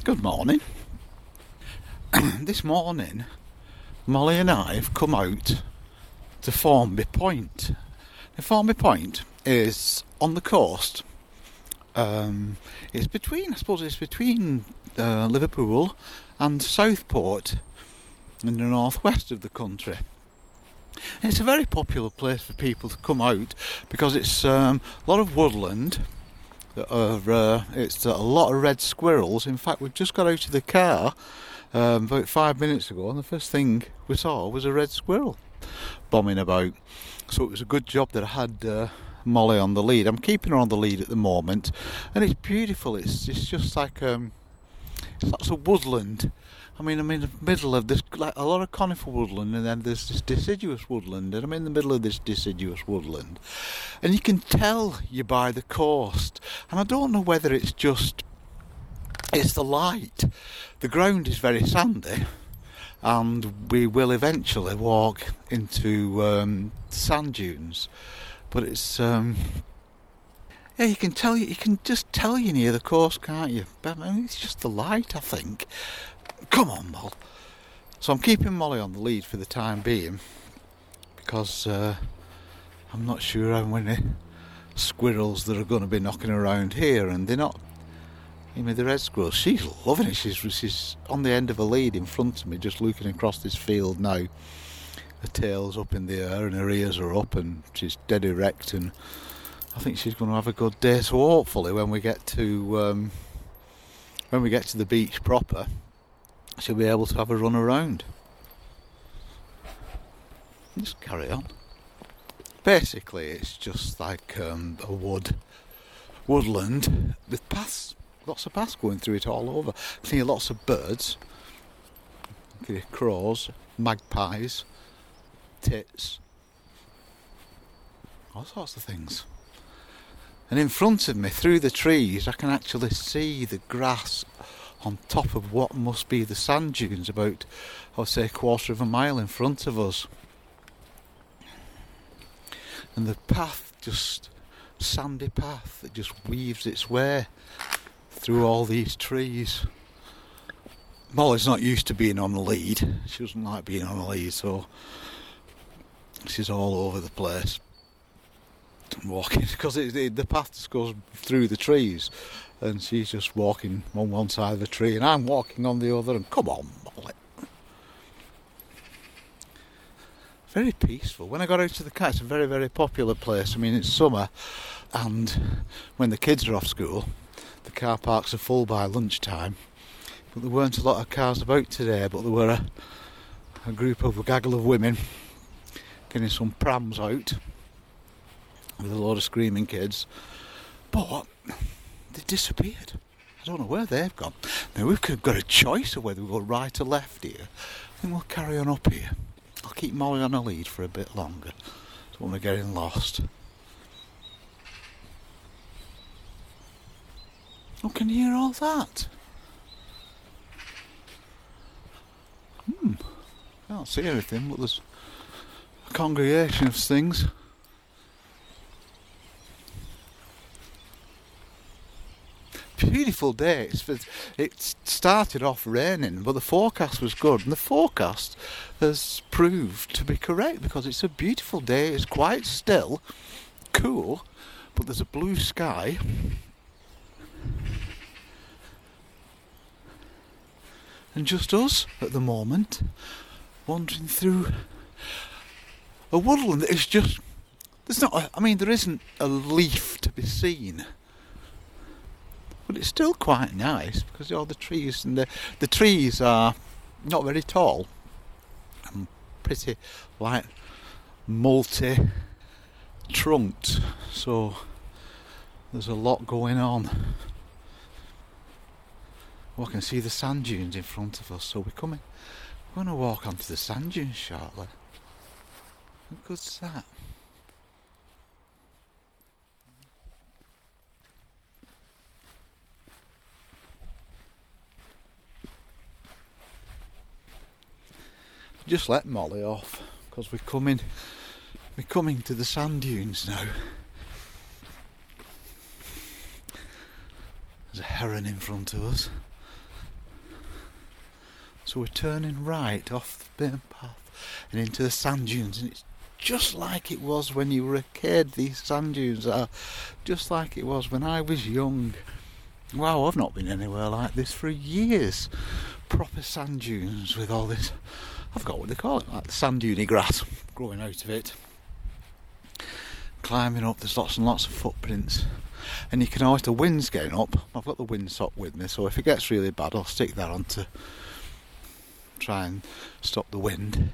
Good morning. This morning, Molly and I have come out to Formby Point. Now, Formby Point is on the coast. It's between Liverpool and Southport in the northwest of the country. And it's a very popular place for people to come out because it's a lot of woodland. It's a lot of red squirrels. In fact, we've just got out of the car about 5 minutes ago, and the first thing we saw was a red squirrel bombing about. So it was a good job that I had Molly on the lead. I'm keeping her on the lead at the moment, and it's beautiful. It's just like it's lots of woodland. I'm in the middle of this, like a lot of conifer woodland, and then there's this deciduous woodland, and I'm in the middle of this deciduous woodland. And you can tell you're by the coast, and I don't know whether it's the light. The ground is very sandy, and we will eventually walk into sand dunes. But it's yeah, you can just tell you're near the coast, can't you? But I mean, it's just the light, I think. Come on, Moll. So I'm keeping Molly on the lead for the time being because I'm not sure how many squirrels that are going to be knocking around here, and they're not. I mean, the red squirrel, she's loving it. She's on the end of a lead in front of me, just looking across this field now. Her tail's up in the air and her ears are up, and she's dead erect, and I think she's going to have a good day. So hopefully, when we get to the beach proper, she'll be able to have a run around. Just carry on. Basically, it's just like a woodland with paths, lots of paths going through it all over. I see lots of birds, crows, magpies, tits, all sorts of things. And in front of me, through the trees, I can actually see the grass on top of what must be the sand dunes, about, I would say, a quarter of a mile in front of us. And the path, just sandy path that just weaves its way through all these trees. Molly's not used to being on the lead. She doesn't like being on the lead, so she's all over the place walking, because the path just goes through the trees. And she's just walking on one side of the tree, and I'm walking on the other, and come on, Molly. Very peaceful. When I got out to the car, it's a very, very popular place. I mean, it's summer, and when the kids are off school, the car parks are full by lunchtime. But there weren't a lot of cars about today, but there were a gaggle of women getting some prams out with a load of screaming kids. But they disappeared. I don't know where they've gone. Now we've got a choice of whether we go right or left here. I think we'll carry on up here. I'll keep Molly on a lead for a bit longer. Don't want to get lost. Oh, can you hear all that? Can't see anything, but there's a congregation of things. Beautiful day. It started off raining, but the forecast was good, and the forecast has proved to be correct because it's a beautiful day. It's quite still, cool, but there's a blue sky. And just us at the moment, wandering through a woodland that is just, there isn't a leaf to be seen. But it's still quite nice because all the trees, and the trees are not very tall and pretty like multi-trunked, so there's a lot going on. Well, I can see the sand dunes in front of us, so we're going to walk onto the sand dunes shortly. How good's that? Just let Molly off because we're coming to the sand dunes now. There's a heron in front of us. So we're turning right off the main path and into the sand dunes, and it's just like it was when you were a kid. These sand dunes are just like it was when I was young. Wow, I've not been anywhere like this for years. Proper sand dunes with all this, I forgot what they call it, like the sand dune grass growing out of it. Climbing up, there's lots and lots of footprints. And you can always, the wind's getting up. I've got the windsock with me, so if it gets really bad, I'll stick that on to try and stop the wind.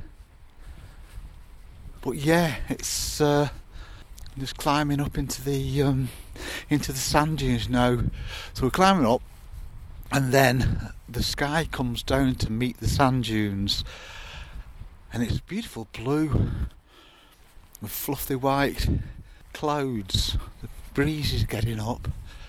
But yeah, it's just climbing up into the sand dunes now. So we're climbing up, and then the sky comes down to meet the sand dunes, and it's beautiful blue with fluffy white clouds. The breeze is getting up.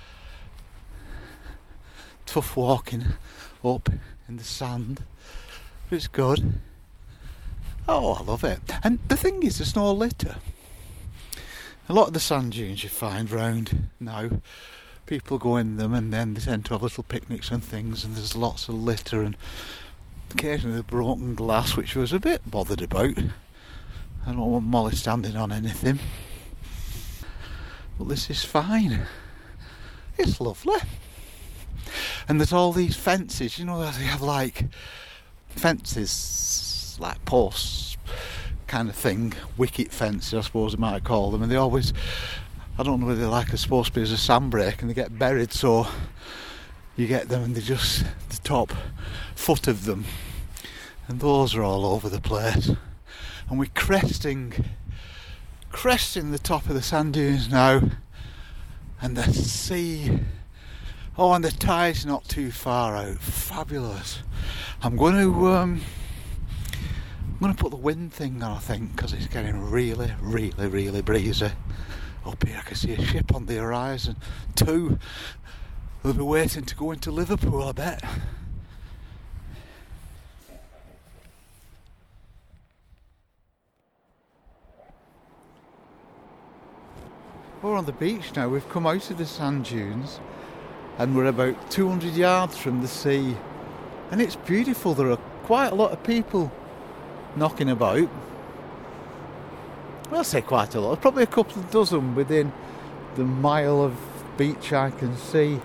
Tough walking up in the sand, but it's good. Oh, I love it. And the thing is, there's no litter. A lot of the sand dunes you find round now, people go in them and then they tend to have little picnics and things, and there's lots of litter and occasionally broken glass, which I was a bit bothered about. I don't want Molly standing on anything. But this is fine. It's lovely. And there's all these fences, you know, they have like fences, like posts kind of thing, wicket fences I suppose I might call them, and they always, I don't know whether they're like, they're supposed to be as a sandbreak, and they get buried, so you get them and they're just the top foot of them, and those are all over the place. And we're cresting the top of the sand dunes now, and the sea, oh, and the tide's not too far out. Fabulous. I'm going to put the wind thing on, I think, because it's getting really, really, really breezy. Up here I can see a ship on the horizon. 2, they'll be waiting to go into Liverpool, I bet. We're on the beach now. We've come out of the sand dunes and we're about 200 yards from the sea, and it's beautiful. There are quite a lot of people knocking about. Well, I'll say quite a lot. Probably a couple of dozen within the mile of beach I can see.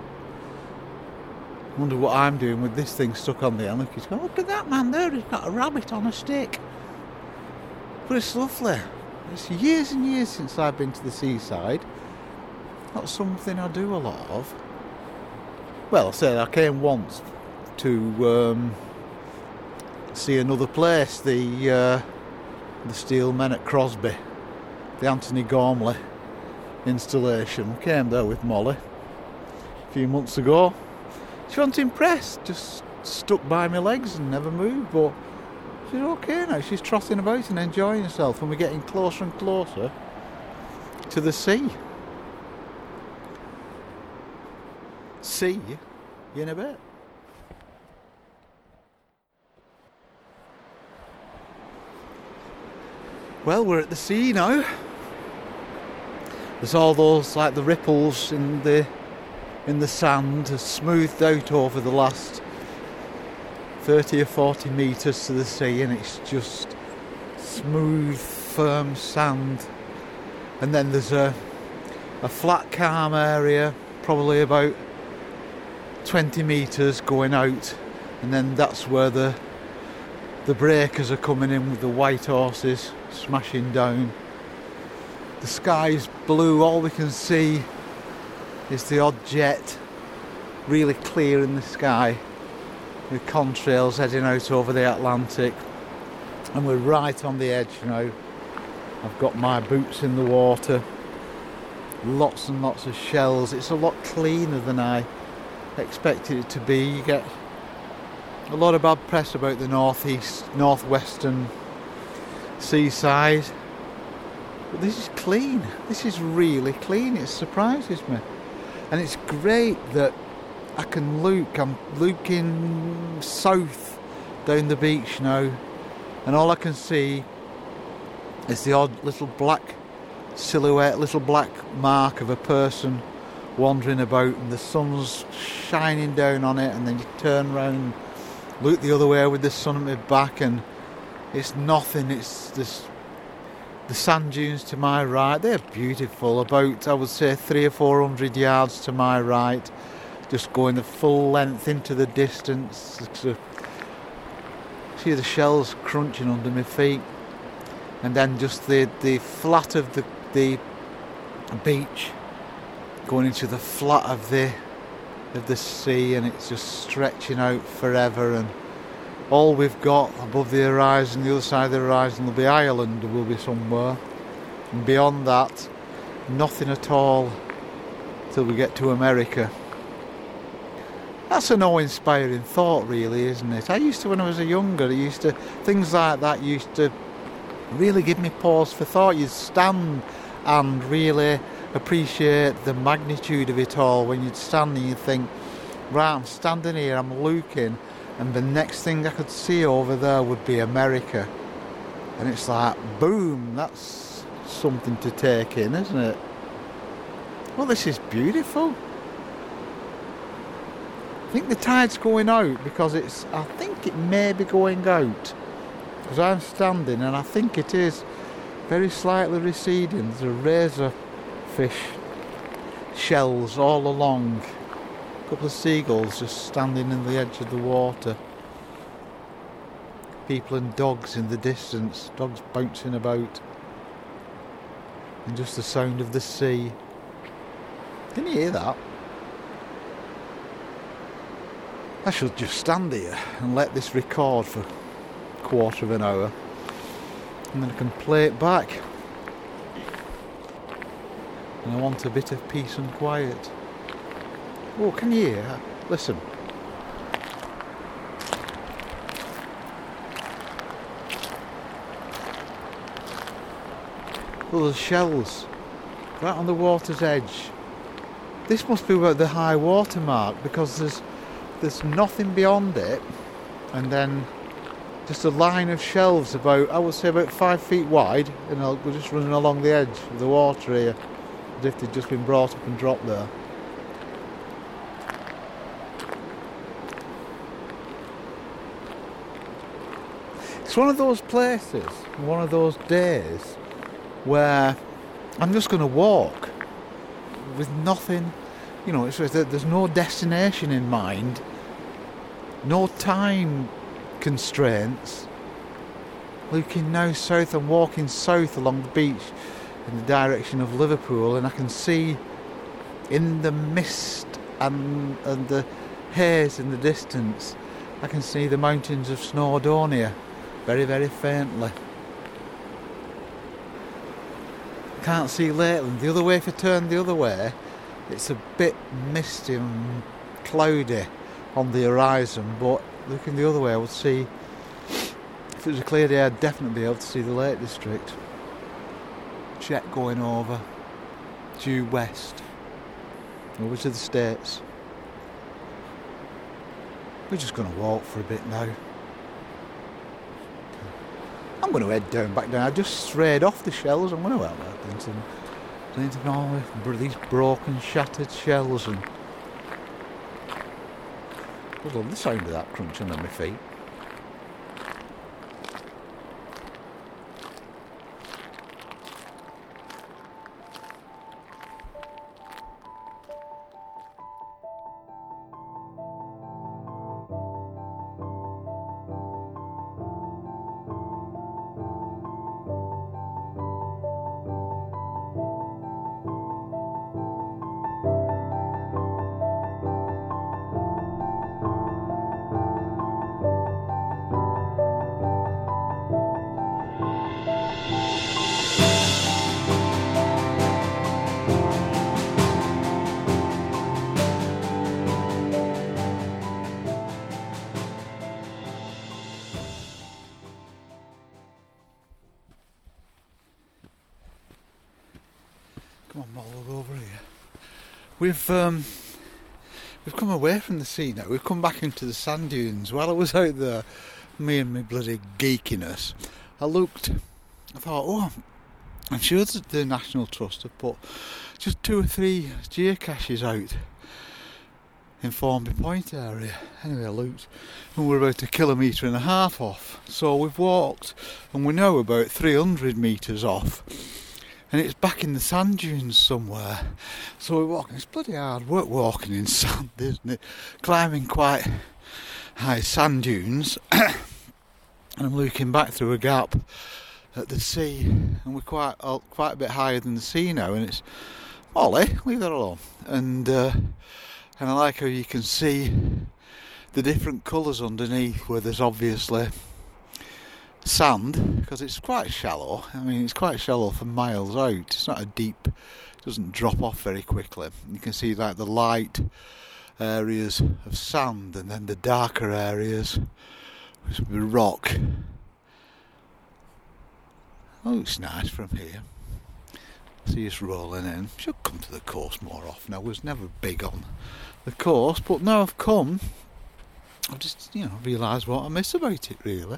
I wonder what I'm doing with this thing stuck on the end. Look at that man there, he's got a rabbit on a stick. But it's lovely. It's years and years since I've been to the seaside. Not something I do a lot of. Well, I say I came once to see another place, the Steel Men at Crosby, the Anthony Gormley installation. We came there with Molly a few months ago. She wasn't impressed, just stuck by my legs and never moved, but she's okay now. She's trotting about and enjoying herself, and we're getting closer and closer to the sea. See you in a bit. Well, we're at the sea now. There's all those, like the ripples in the sand, are smoothed out over the last 30 or 40 metres to the sea, and it's just smooth, firm sand. And then there's a flat, calm area, probably about 20 metres going out, and then that's where the breakers are coming in with the white horses smashing down. The sky's blue, all we can see is the odd jet really clear in the sky, with contrails heading out over the Atlantic, and we're right on the edge now. I've got my boots in the water, lots and lots of shells. It's a lot cleaner than I expected it to be. You get a lot of bad press about the northwestern seaside, but this is clean. This is really clean. It surprises me, and it's great that I can look. I'm looking south down the beach now, and all I can see is the odd little black silhouette, little black mark of a person wandering about, and the sun's shining down on it, and then you turn round look the other way with the sun at my back, and it's nothing. It's this. The sand dunes to my right, they're beautiful, about, I would say, 300 or 400 yards to my right, just going the full length into the distance. See the shells crunching under my feet, and then just the flat of the beach going into the flat of the sea, and it's just stretching out forever. And all we've got above the horizon, the other side of the horizon, will be Ireland, will be somewhere. And beyond that, nothing at all till we get to America. That's an awe-inspiring thought, really, isn't it? I used to, when I was younger, things like that used to really give me pause for thought. You'd stand and really appreciate the magnitude of it all. When you'd stand and you'd think, right, I'm standing here, I'm looking, and the next thing I could see over there would be America. And it's like, boom, that's something to take in, isn't it? Well, this is beautiful. I think the tide's going out because I think it may be going out. Because I'm standing and I think it is very slightly receding. There's a razor fish shells all along. A couple of seagulls just standing in the edge of the water. People and dogs in the distance, dogs bouncing about. And just the sound of the sea. Can you hear that? I should just stand here and let this record for a quarter of an hour, and then I can play it back. And I want a bit of peace and quiet. Oh, can you hear? Listen. Oh, there's shells right on the water's edge. This must be about the high water mark, because there's nothing beyond it, and then just a line of shelves about, I would say, about 5 feet wide, and we're just running along the edge of the water here, as if they'd just been brought up and dropped there. It's one of those places, one of those days, where I'm just going to walk with nothing, there's no destination in mind, no time constraints. Looking now south, I'm walking south along the beach in the direction of Liverpool, and I can see in the mist and the haze in the distance, I can see the mountains of Snowdonia very, very faintly. Can't see Lakeland. The other way, if I turn the other way, it's a bit misty and cloudy on the horizon, but looking the other way, I would see, if it was a clear day, I'd definitely be able to see the Lake District. Jet going over, due west, over to the States. We're just going to walk for a bit now. I'm going to head back down. I just strayed off the shells. I'm going to out into all these broken, shattered shells, and I love the sound of that crunching on my feet. Come on, Mull, over here. We've come away from the sea now. We've come back into the sand dunes. While I was out there, me and my bloody geekiness, I thought, I'm sure that the National Trust have put just 2 or 3 geocaches out in Formby Point area. Anyway, I looked and we're about 1.5 kilometres off. So we've walked and we're now about 300 metres off. And it's back in the sand dunes somewhere. So we're walking. It's bloody hard work walking in sand, isn't it? Climbing quite high sand dunes. And I'm looking back through a gap at the sea. And we're quite a bit higher than the sea now. And it's, Molly, leave that alone. And I like how you can see the different colours underneath where there's obviously sand, because it's quite shallow. I mean, it's quite shallow for miles out. It's not a deep, it doesn't drop off very quickly. You can see like the light areas of sand and then the darker areas which will be rock. Oh, looks nice from here. See us rolling in. Should come to the coast more often. I was never big on the coast, but now I've come, I've just, realised what I miss about it really.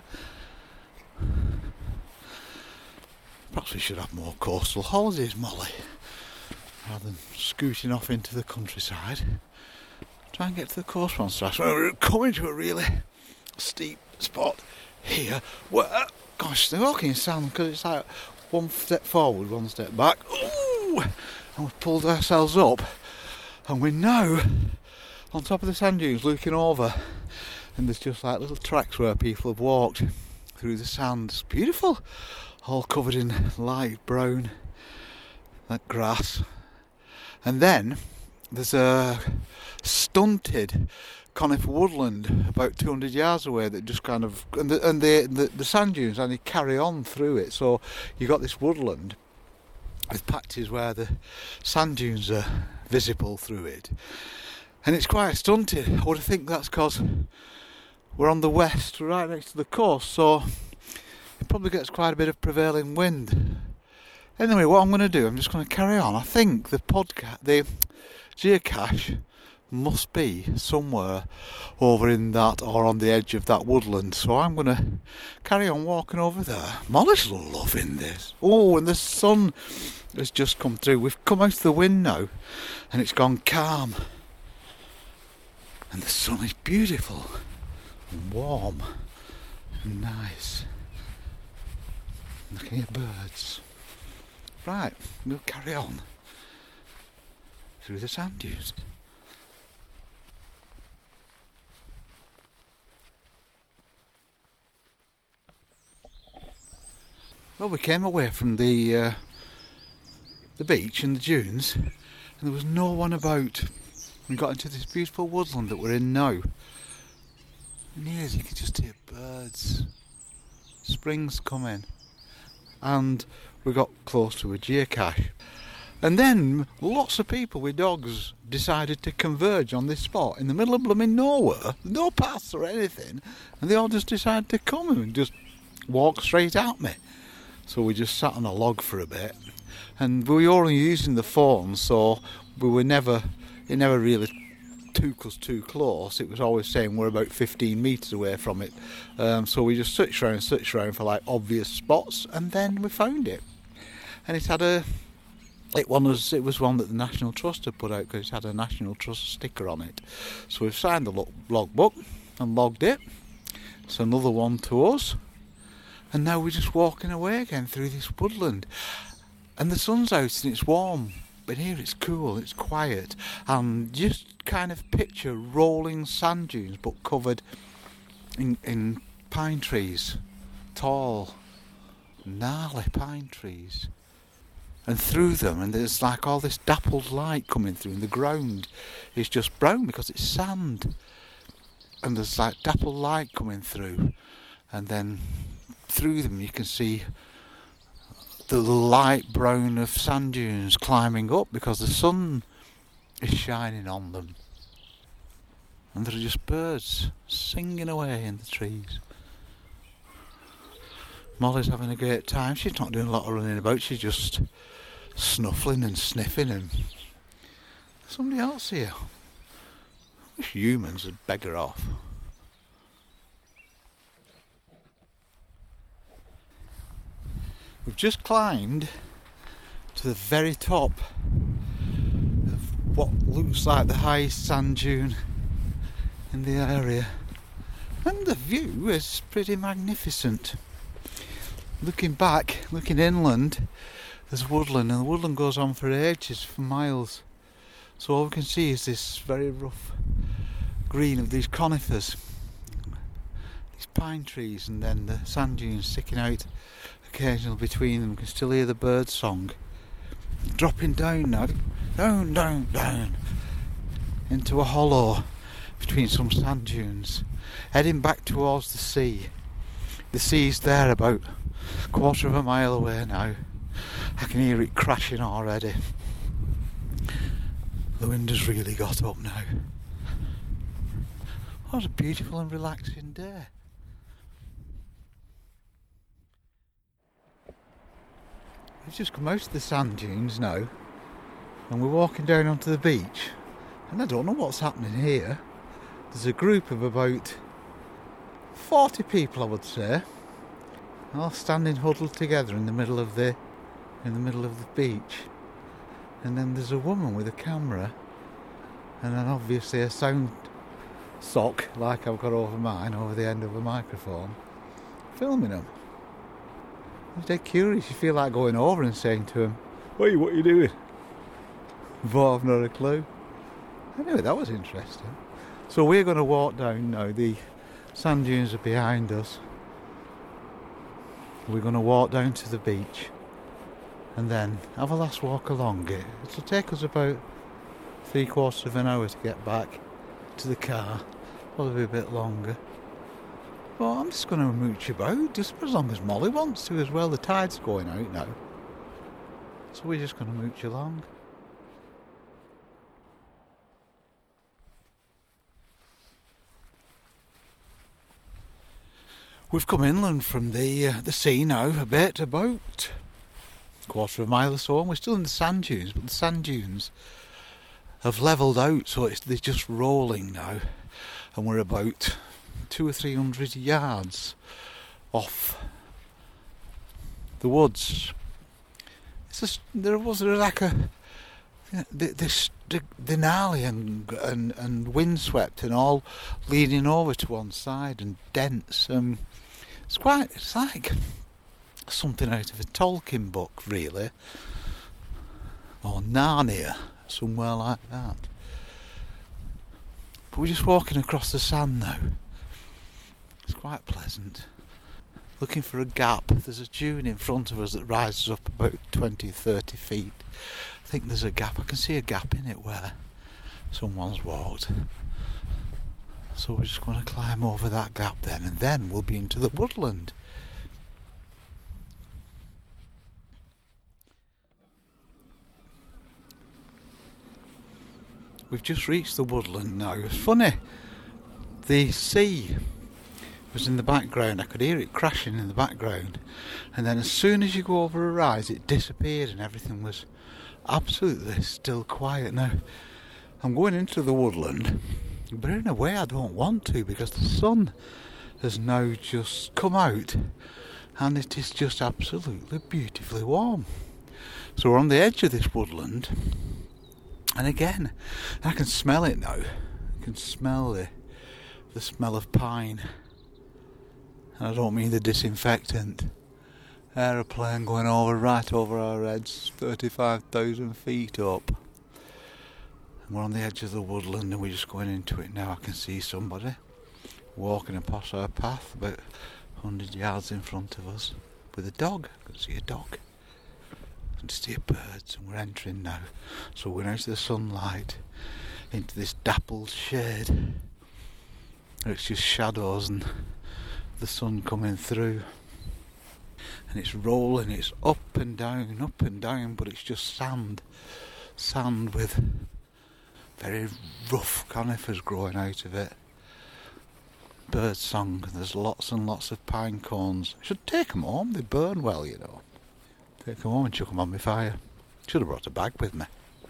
Perhaps we should have more coastal holidays, Molly, rather than scooting off into the countryside. Try and get to the coast one side. We're coming to a really steep spot here where, gosh, they're walking in sand because it's like one step forward, one step back. Ooh! And we've pulled ourselves up and we're now on top of the sand dunes looking over, and there's just like little tracks where people have walked through the sand. It's beautiful, all covered in light brown like grass. And then there's a stunted conifer woodland about 200 yards away that just kind of, and the sand dunes, and they carry on through it. So you got this woodland with patches where the sand dunes are visible through it, and it's quite stunted. I would think that's because we're on the west, right next to the coast, so it probably gets quite a bit of prevailing wind. Anyway, what I'm going to do, I'm just going to carry on. I think the geocache must be somewhere over in that or on the edge of that woodland, so I'm going to carry on walking over there. Molly's loving this. Oh, and the sun has just come through. We've come out of the wind now and it's gone calm, and the sun is beautiful and warm and nice. Looking at birds. Right, we'll carry on through the sand dunes. Well, we came away from the beach and the dunes, and there was no one about. We got into this beautiful woodland that we're in now. And here you can just hear birds. Spring's coming. And we got close to a geocache. And then lots of people with dogs decided to converge on this spot in the middle of blooming nowhere, no paths or anything, and they all just decided to come and just walk straight at me. So we just sat on a log for a bit, and we were only using the phone, so it never really took us too close. It was always saying we're about 15 metres away from it. So we just searched around for like obvious spots, and then we found it. And it was one that the National Trust had put out because it had a National Trust sticker on it. So we've signed the logbook and logged it. It's another one to us. And now we're just walking away again through this woodland. And the sun's out and it's warm. But here it's cool, it's quiet. And just kind of picture rolling sand dunes but covered in pine trees. Tall, gnarly pine trees. And through them, and there's like all this dappled light coming through, and the ground is just brown because it's sand. And there's like dappled light coming through, and then through them you can see the light brown of sand dunes climbing up because the sun is shining on them. And there are just birds singing away in the trees. Molly's having a great time. She's not doing a lot of running about, she's just snuffling and sniffing. And somebody else here. I wish humans would beg her off. We've just climbed to the very top of what looks like the highest sand dune in the area. And the view is pretty magnificent. Looking back, looking inland, there's woodland, and the woodland goes on for ages, for miles. So all we can see is this very rough green of these conifers, these pine trees, and then the sand dunes sticking out occasionally between them. You can still hear the bird song. Dropping down now, down, into a hollow between some sand dunes, heading back towards the sea. The sea's there about a quarter of a mile away now. I can hear it crashing already. The wind has really got up now. What a beautiful and relaxing day. We've just come out of the sand dunes now, and we're walking down onto the beach, and I don't know what's happening here. There's a group of about 40 people, I would say, all standing huddled together in the middle of the beach. And then there's a woman with a camera, and then obviously a sound sock like I've got over mine, over the end of a microphone, filming them. I'm dead curious. You feel like going over and saying to them, "Hey, what are you doing?" But I've not a clue. Anyway, that was interesting. So we're going to walk down now. The sand dunes are behind us. We're going to walk down to the beach and then have a last walk along it. It'll take us about 3/4 of an hour to get back to the car. Probably a bit longer. Well, I'm just going to mooch about, just as long as Molly wants to as well. The tide's going out now. So we're just going to mooch along. We've come inland from the sea now a bit, about a quarter of a mile or so, and we're still in the sand dunes, but the sand dunes have levelled out, so they're just rolling now, and we're about 200 or 300 yards off the woods. There was like this denali and windswept and all leaning over to one side and dense. It's like something out of a Tolkien book, really, or Narnia, somewhere like that. But we're just walking across the sand now. It's quite pleasant. Looking for a gap. There's a dune in front of us that rises up about 20-30 feet. I think there's a gap. I can see a gap in it where someone's walked. So we're just going to climb over that gap then, and then we'll be into the woodland. We've just reached the woodland now. It's funny, the sea was in the background. I could hear it crashing in the background, and then as soon as you go over a rise it disappeared and everything was absolutely still quiet. Now I'm going into the woodland, but in a way I don't want to, because the sun has now just come out and it is just absolutely beautifully warm. So we're on the edge of this woodland, and again I can smell it now. I can smell the smell of pine. And I don't mean the disinfectant. Aeroplane going right over our heads, 35,000 feet up. And we're on the edge of the woodland and we're just going into it now. I can see somebody walking across our path about 100 yards in front of us with a dog. I can see a dog. I can see birds, and we're entering now. So we're out of the sunlight into this dappled shade. It's just shadows and the sun coming through, and it's rolling, it's up and down, but it's just sand with very rough conifers growing out of it. Bird song, there's lots and lots of pine cones. I should take them home, they burn well, you know. Take them home and chuck them on my fire. Should have brought a bag with me.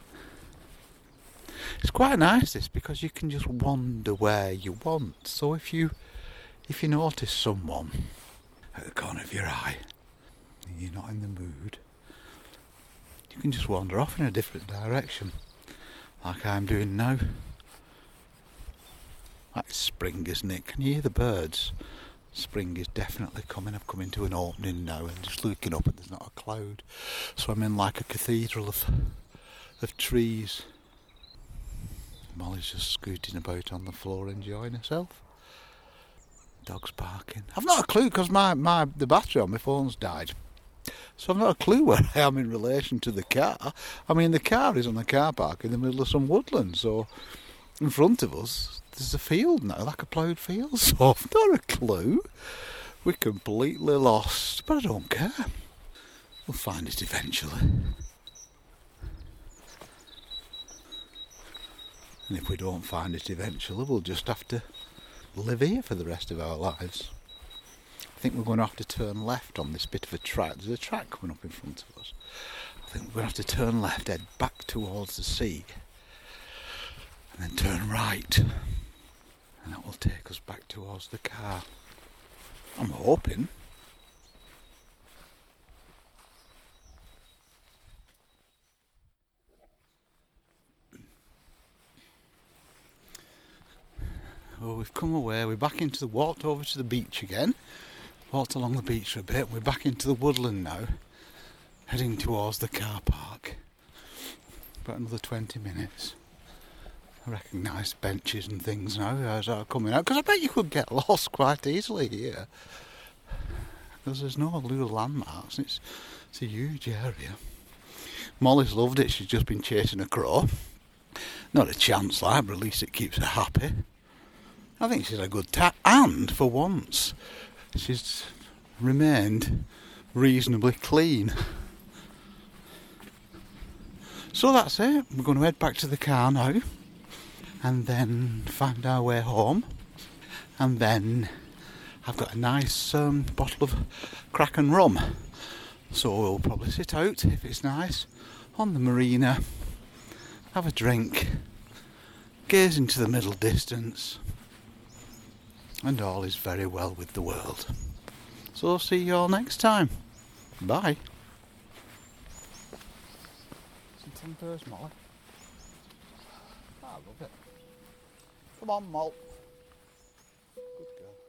It's quite nice this, because you can just wander where you want. So if you notice someone at the corner of your eye and you're not in the mood, you can just wander off in a different direction, like I'm doing now. That's spring, isn't it? Can you hear the birds? Spring is definitely coming. I've come into an opening now and just looking up and there's not a cloud. So I'm in like a cathedral of trees. Molly's just scooting about on the floor enjoying herself. Dog's barking. I've not a clue because the battery on my phone's died. So I've not a clue where I am in relation to the car. I mean, the car is on the car park in the middle of some woodland. So in front of us, there's a field now, like a ploughed field. So I've not a clue. We're completely lost. But I don't care. We'll find it eventually. And if we don't find it eventually, we'll just have to live here for the rest of our lives. I think we're going to have to turn left on this bit of a track. There's a track coming up in front of us. I think we're going to have to turn left, head back towards the sea, and then turn right. And that will take us back towards the car. I'm hoping. Oh, we've come away, we're back into walked over to the beach again, walked along the beach for a bit, we're back into the woodland now, heading towards the car park. About another 20 minutes. I recognise benches and things now as I'm coming out, because I bet you could get lost quite easily here. Because there's no little landmarks, it's a huge area. Molly's loved it, she's just been chasing a crow. Not a chance like, but at least it keeps her happy. I think she's a good and for once, she's remained reasonably clean. So that's it. We're going to head back to the car now, and then find our way home. And then I've got a nice bottle of Kraken rum. So we'll probably sit out, if it's nice, on the marina, have a drink, gaze into the middle distance, and all is very well with the world. So I'll see you all next time. Bye. Some tempers, Molly. I love it. Come on, Mol. Good girl.